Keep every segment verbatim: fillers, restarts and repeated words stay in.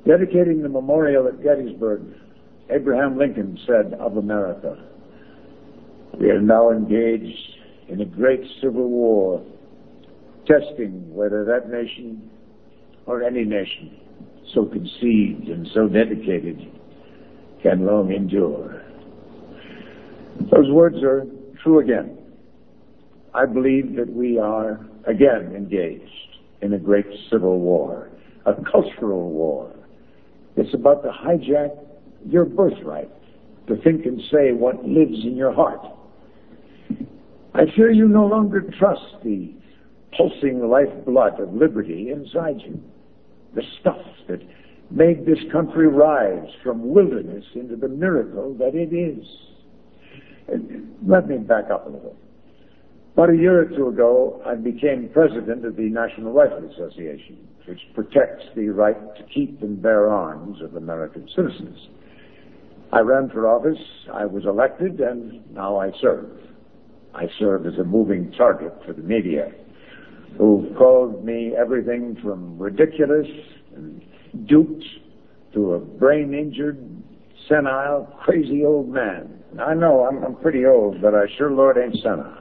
Dedicating the memorial at Gettysburg, Abraham Lincoln said of America, "We are now engaged in a great civil war, testing whether that nation or any nation so conceived and so dedicated can long endure." Those words are true again. I believe that we are again engaged in a great civil war, a cultural war. It's about to hijack your birthright to think and say what lives in your heart. I fear you no longer trust the pulsing lifeblood of liberty inside you, the stuff that made this country rise from wilderness into the miracle that it is. Let me back up a little. About a year or two ago, I became president of the National Rifle Association, which protects the right to keep and bear arms of American citizens. I ran for office, I was elected, and now I serve. I serve as a moving target for the media, who've called me everything from ridiculous and duped to a brain-injured, senile, crazy old man. I know I'm, I'm pretty old, but I sure Lord ain't senile.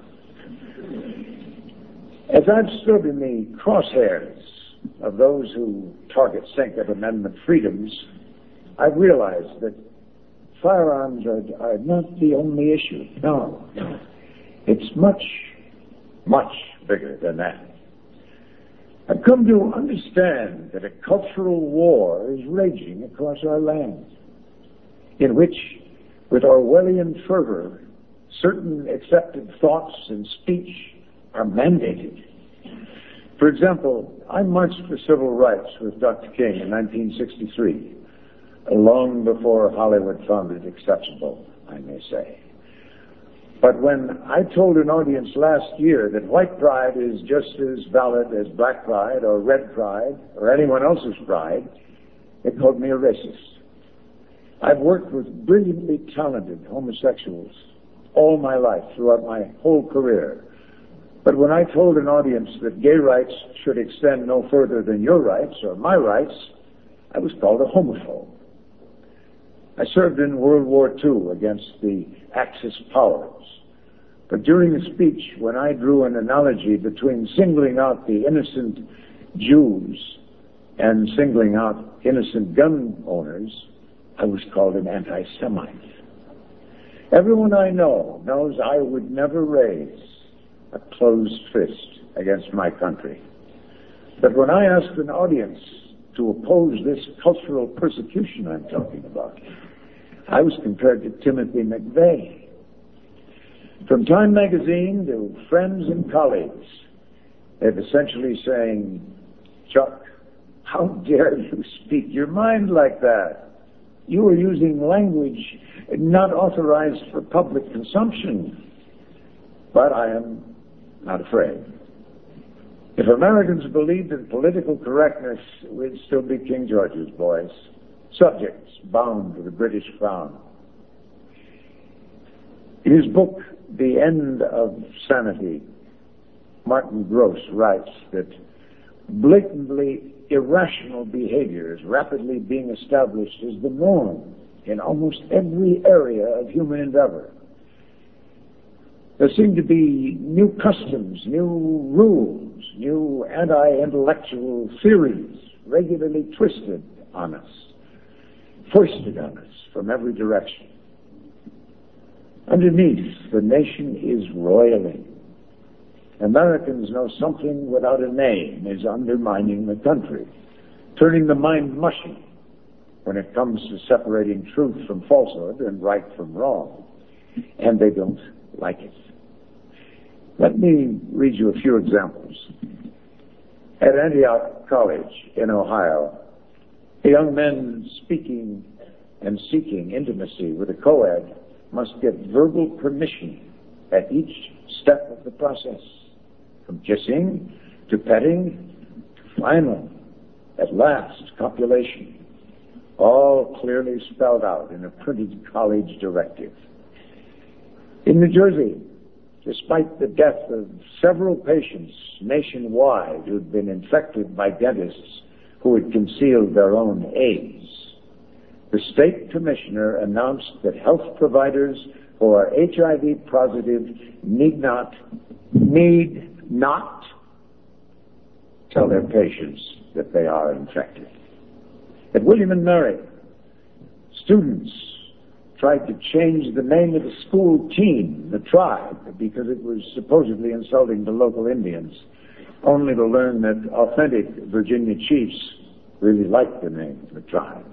As I've stood in the crosshairs of those who target Second Amendment freedoms, I've realized that firearms are, are not the only issue. No, no. It's much, much bigger than that. I've come to understand that a cultural war is raging across our land, in which, with Orwellian fervor, certain accepted thoughts and speech are mandated. For example, I marched for civil rights with Doctor King in nineteen sixty-three, long before Hollywood found it acceptable, I may say. But when I told an audience last year that white pride is just as valid as black pride or red pride or anyone else's pride, they called me a racist. I've worked with brilliantly talented homosexuals all my life, throughout my whole career. But when I told an audience that gay rights should extend no further than your rights or my rights, I was called a homophobe. I served in World War Two against the Axis powers. But during a speech, when I drew an analogy between singling out the innocent Jews and singling out innocent gun owners, I was called an anti-Semite. Everyone I know knows I would never raise a closed fist against my country. But when I asked an audience to oppose this cultural persecution I'm talking about, I was compared to Timothy McVeigh. From Time magazine to friends and colleagues, they're essentially saying, "Chuck, how dare you speak your mind like that? You are using language not authorized for public consumption." But I am not afraid. If Americans believed in political correctness, we'd still be King George's boys, subjects bound to the British crown. In his book, The End of Sanity, Martin Gross writes that blatantly irrational behavior is rapidly being established as the norm in almost every area of human endeavor. There seem to be new customs, new rules, new anti-intellectual theories regularly twisted on us, foisted on us from every direction. Underneath, the nation is roiling. Americans know something without a name is undermining the country, turning the mind mushy when it comes to separating truth from falsehood and right from wrong. And they don't like it. Let me read you a few examples. At Antioch College in Ohio, a young man speaking and seeking intimacy with a co-ed must get verbal permission at each step of the process, from kissing to petting to final, at last, copulation, all clearly spelled out in a printed college directive. In New Jersey, despite the death of several patients nationwide who'd been infected by dentists who had concealed their own AIDS. The state commissioner announced that health providers who are H I V positive need not, need not tell their patients that they are infected. At William and Mary, students tried to change the name of the school team, the Tribe, because it was supposedly insulting to local Indians, only to learn that authentic Virginia chiefs really liked the name, the Tribe.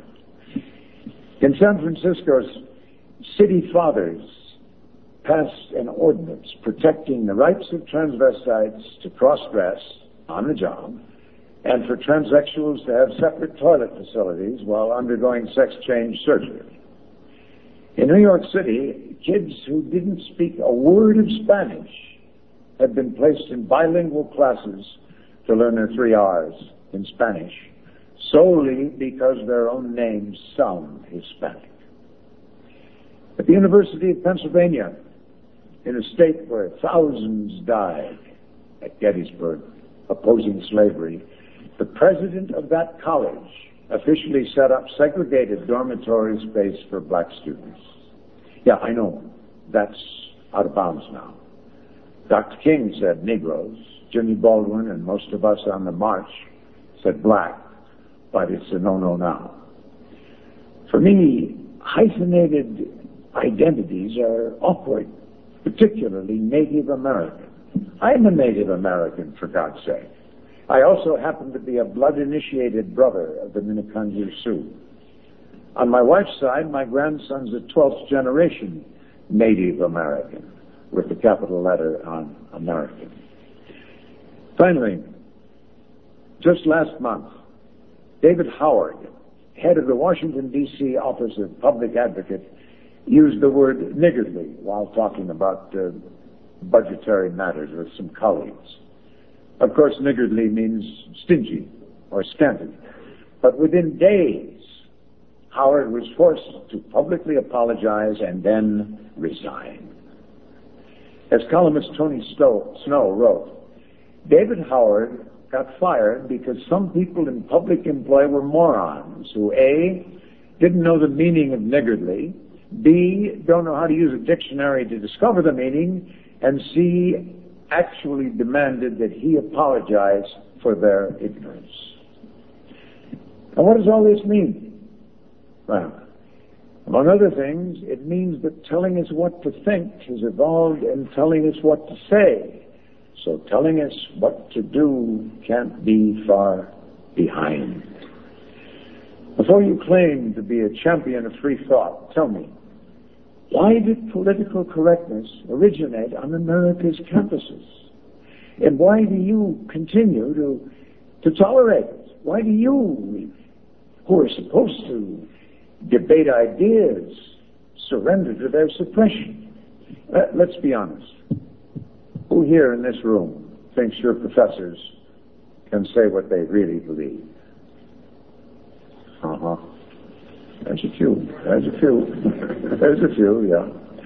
In San Francisco's city fathers passed an ordinance protecting the rights of transvestites to cross-dress on the job and for transsexuals to have separate toilet facilities while undergoing sex change surgery. In New York City, kids who didn't speak a word of Spanish had been placed in bilingual classes to learn their three R's in Spanish, solely because their own names sound Hispanic. At the University of Pennsylvania, in a state where thousands died at Gettysburg opposing slavery, the president of that college officially set up segregated dormitory space for black students. Yeah, I know, that's out of bounds now. Doctor King said Negroes, Jimmy Baldwin and most of us on the march said black, but it's a no-no now. For me, hyphenated identities are awkward, particularly Native American. I'm a Native American, for God's sake. I also happen to be a blood-initiated brother of the Minneconjou Sioux. On my wife's side, my grandson's a twelfth generation Native American, with the capital letter on American. Finally, just last month, David Howard, head of the Washington, D C Office of Public Advocate, used the word niggardly while talking about uh, budgetary matters with some colleagues. Of course, niggardly means stingy or scanty. But within days, Howard was forced to publicly apologize and then resign. As columnist Tony Snow wrote, David Howard got fired because some people in public employ were morons who A, didn't know the meaning of niggardly, B, don't know how to use a dictionary to discover the meaning, and C, actually demanded that he apologize for their ignorance. And what does all this mean? Well, among other things, it means that telling us what to think has evolved in telling us what to say. So telling us what to do can't be far behind. Before you claim to be a champion of free thought, tell me, why did political correctness originate on America's campuses? And why do you continue to, to tolerate it? Why do you, who are supposed to debate ideas, surrender to their suppression? Let, let's be honest. Who here in this room thinks your professors can say what they really believe? Uh-huh. There's a few. There's a few. There's a few, yeah.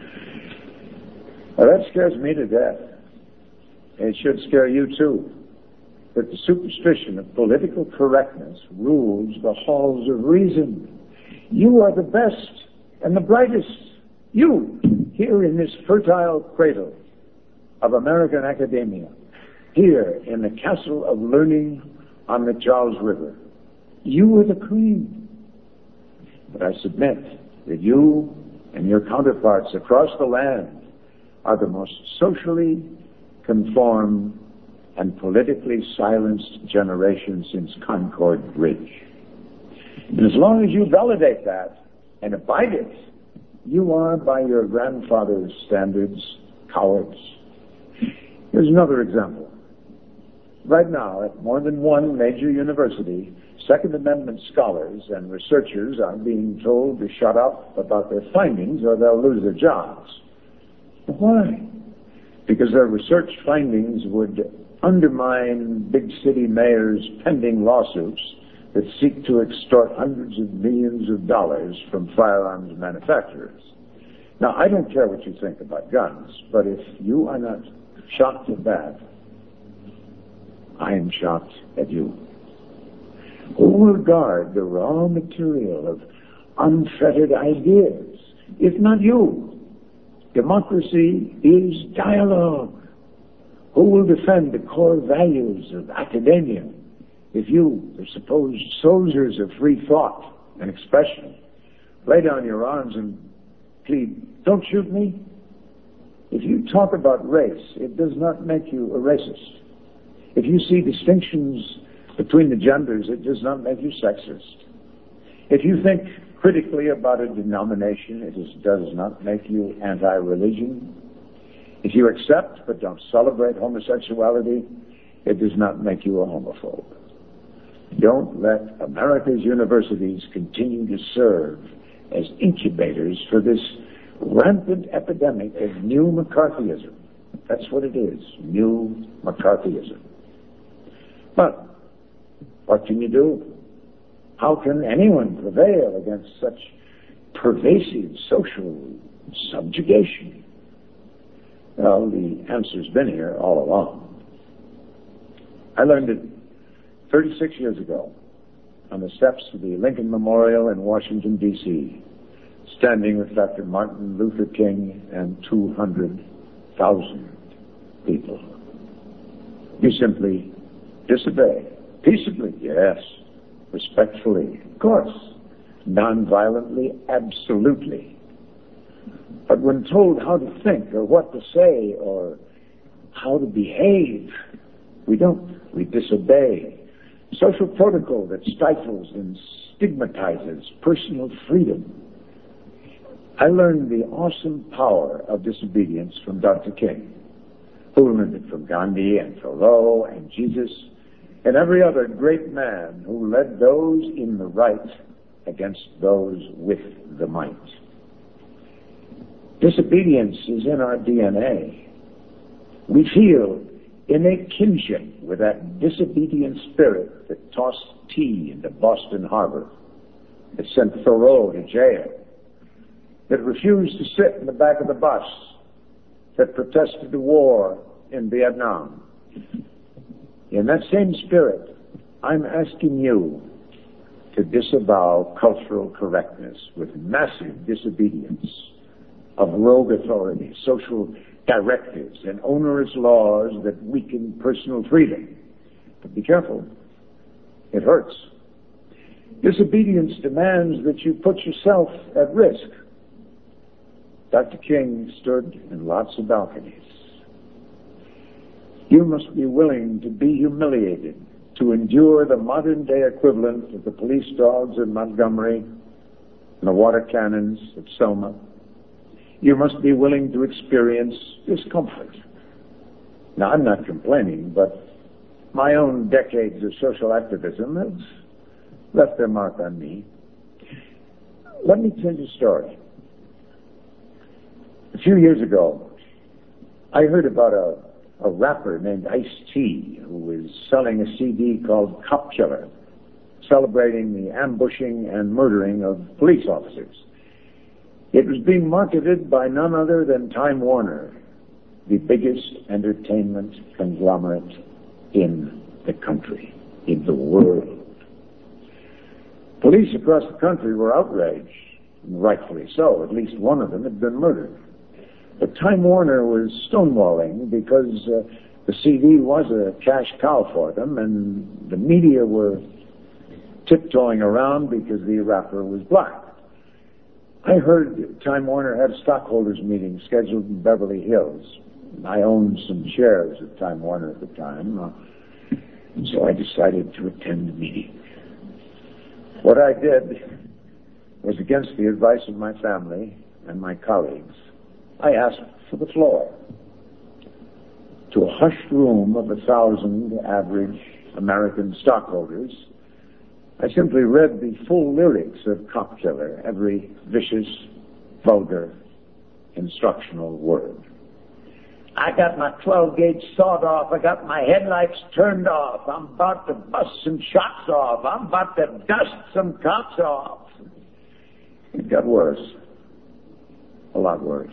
Well, that scares me to death. It should scare you, too. That the superstition of political correctness rules the halls of reason. You are the best and the brightest. You, here in this fertile cradle of American academia, here in the castle of learning on the Charles River. You are the queen. But I submit that you and your counterparts across the land are the most socially conformed and politically silenced generation since Concord Bridge. And as long as you validate that and abide it, you are, by your grandfather's standards, cowards. Here's another example. Right now, at more than one major university, Second Amendment scholars and researchers are being told to shut up about their findings or they'll lose their jobs. Why? Because their research findings would undermine big city mayors' pending lawsuits that seek to extort hundreds of millions of dollars from firearms manufacturers. Now, I don't care what you think about guns, but if you are not shocked at that, I am shocked at you. Who will guard the raw material of unfettered ideas, if not you? Democracy is dialogue. Who will defend the core values of academia, if you, the supposed soldiers of free thought and expression, lay down your arms and plead, don't shoot me? If you talk about race, it does not make you a racist. If you see distinctions between the genders, it does not make you sexist. If you think critically about a denomination, it is, does not make you anti-religion. If you accept but don't celebrate homosexuality, it does not make you a homophobe. Don't let America's universities continue to serve as incubators for this rampant epidemic of new McCarthyism. That's what it is, new McCarthyism. But what can you do? How can anyone prevail against such pervasive social subjugation? Well, the answer's been here all along. I learned it thirty-six years ago on the steps of the Lincoln Memorial in Washington, D C, standing with Doctor Martin Luther King and two hundred thousand people. You simply disobey. Peaceably, yes. Respectfully, of course. Non-violently, absolutely. But when told how to think or what to say or how to behave, we don't. We disobey. Social protocol that stifles and stigmatizes personal freedom. I learned the awesome power of disobedience from Doctor King, who learned it from Gandhi and Thoreau and Jesus and every other great man who led those in the right against those with the might. Disobedience is in our D N A. We feel innate kinship with that disobedient spirit that tossed tea into Boston Harbor, that sent Thoreau to jail, that refused to sit in the back of the bus, that protested the war in Vietnam. In that same spirit, I'm asking you to disavow cultural correctness with massive disobedience of rogue authority, social directives, and onerous laws that weaken personal freedom. But be careful. It hurts. Disobedience demands that you put yourself at risk. Doctor King stood in lots of balconies. You must be willing to be humiliated, to endure the modern-day equivalent of the police dogs in Montgomery and the water cannons at Selma. You must be willing to experience discomfort. Now, I'm not complaining, but my own decades of social activism have left their mark on me. Let me tell you a story. A few years ago, I heard about a, a rapper named Ice-T who was selling a C D called Cop Killer, celebrating the ambushing and murdering of police officers. It was being marketed by none other than Time Warner, the biggest entertainment conglomerate in the country, in the world. Police across the country were outraged, and rightfully so. At least one of them had been murdered. But Time Warner was stonewalling because uh, the C D was a cash cow for them, and the media were tiptoeing around because the rapper was black. I heard Time Warner had a stockholders meeting scheduled in Beverly Hills. I owned some shares of Time Warner at the time, uh, and so I decided to attend the meeting. What I did was against the advice of my family and my colleagues. I asked for the floor. To a hushed room of a thousand average American stockholders, I simply read the full lyrics of Cop Killer, every vicious, vulgar, instructional word. I got my twelve gauge sawed off. I got my headlights turned off. I'm about to bust some shots off. I'm about to dust some cops off. It got worse. A lot worse.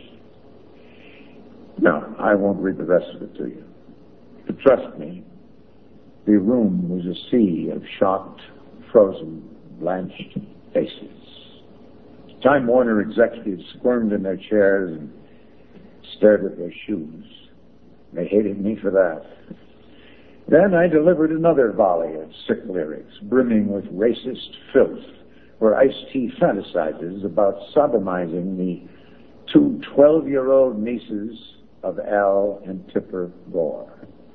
No, I won't read the rest of it to you. But trust me, the room was a sea of shocked, frozen, blanched faces. Time Warner executives squirmed in their chairs and stared at their shoes. They hated me for that. Then I delivered another volley of sick lyrics, brimming with racist filth, where Ice-T fantasizes about sodomizing the two twelve-year-old nieces of Al and Tipper Gore.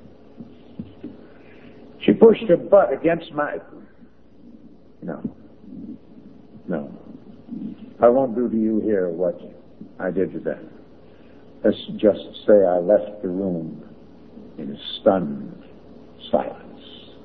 She pushed her butt against my... No. No. I won't do to you here what I did to them. Let's just say I left the room in a stunned silence.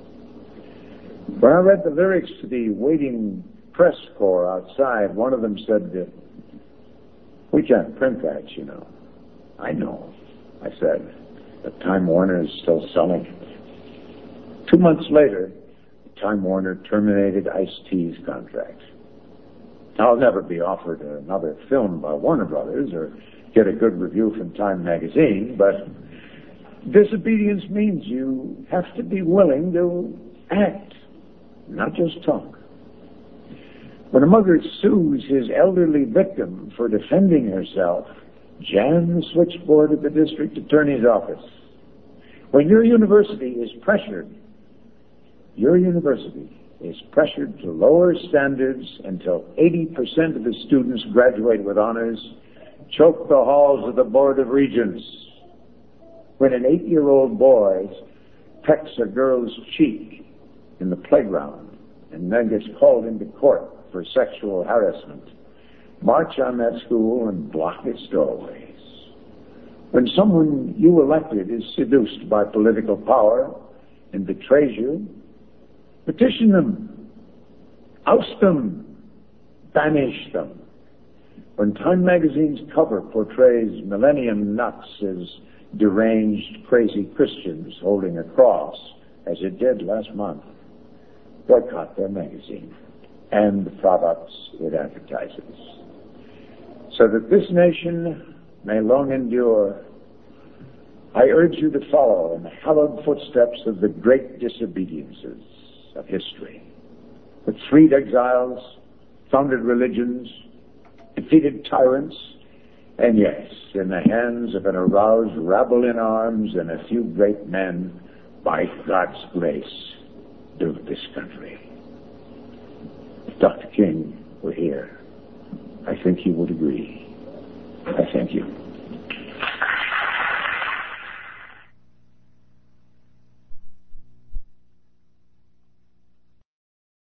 When I read the lyrics to the waiting press corps outside, one of them said, "We can't print that, you know." "I know," I said, "but Time Warner is still selling it." Two months later, Time Warner terminated Ice-T's contract. I'll never be offered another film by Warner Brothers or get a good review from Time magazine, but disobedience means you have to be willing to act, not just talk. When a mother sues his elderly victim for defending herself, jam the switchboard at the district attorney's office. When your university is pressured, your university is pressured to lower standards until eighty percent of the students graduate with honors, choke the halls of the Board of Regents. When an eight-year-old boy pecks a girl's cheek in the playground and then gets called into court for sexual harassment, march on that school and block its doorways. When someone you elected is seduced by political power and betrays you, petition them, oust them, banish them. When Time magazine's cover portrays millennium nuts as deranged, crazy Christians holding a cross, as it did last month, boycott their magazine and the products it advertises. So that this nation may long endure, I urge you to follow in the hallowed footsteps of the great disobediences of history, that freed exiles, founded religions, defeated tyrants, and yes, in the hands of an aroused rabble in arms and a few great men, by God's grace, built this country. If Doctor King were here, I think he would agree. I thank you.